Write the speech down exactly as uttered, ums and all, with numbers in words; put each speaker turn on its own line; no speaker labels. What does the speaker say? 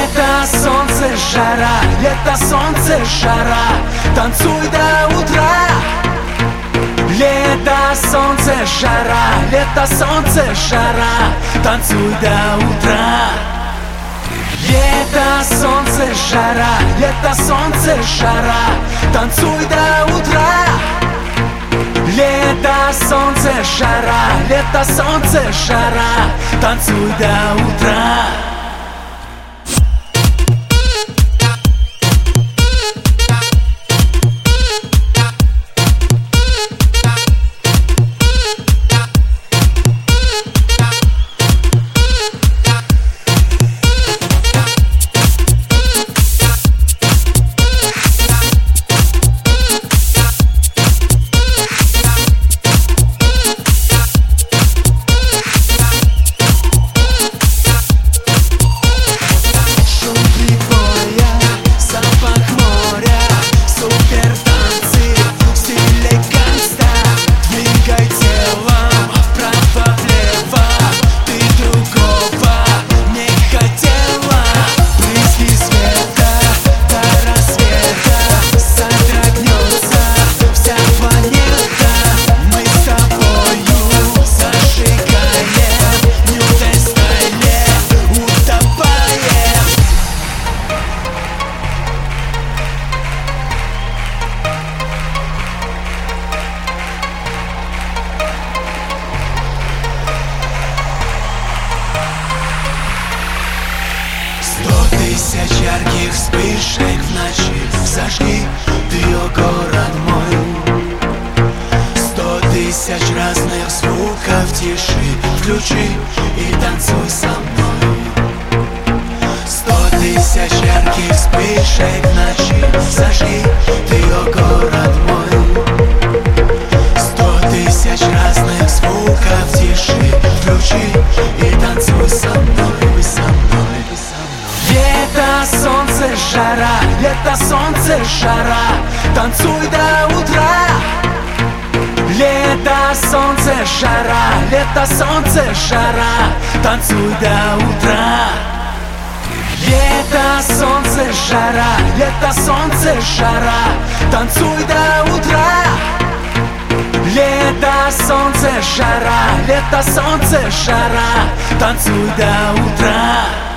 Лето, солнце, жара, лето, солнце, жара, танцуй до утра. Лето, солнце, жара, лето, солнце, жара, танцуй до утра. Лето, солнце, жара, лето, солнце, жара, танцуй до утра. Лето, солнце, жара, лето, солнце, жара, танцуй до утра.
Тысяч ярких вспышек в ночи, зажги ты ее, город мой. Сто тысяч разных звуков тиши, включи и танцуй со мной. Сто тысяч ярких вспышек в ночи, зажги ты ее, город мой. Сто тысяч разных звуков тиши, включи и танцуй со мной, со мной, со мной.
Лето, солнце, жара, лето, солнце, жара, танцуй до утра. Лето, солнце, жара, лето, солнце, жара, танцуй до утра. Лето, солнце, жара, лето, солнце, жара, танцуй до утра. Лето, солнце, жара, лето, солнце, жара, танцуй до утра.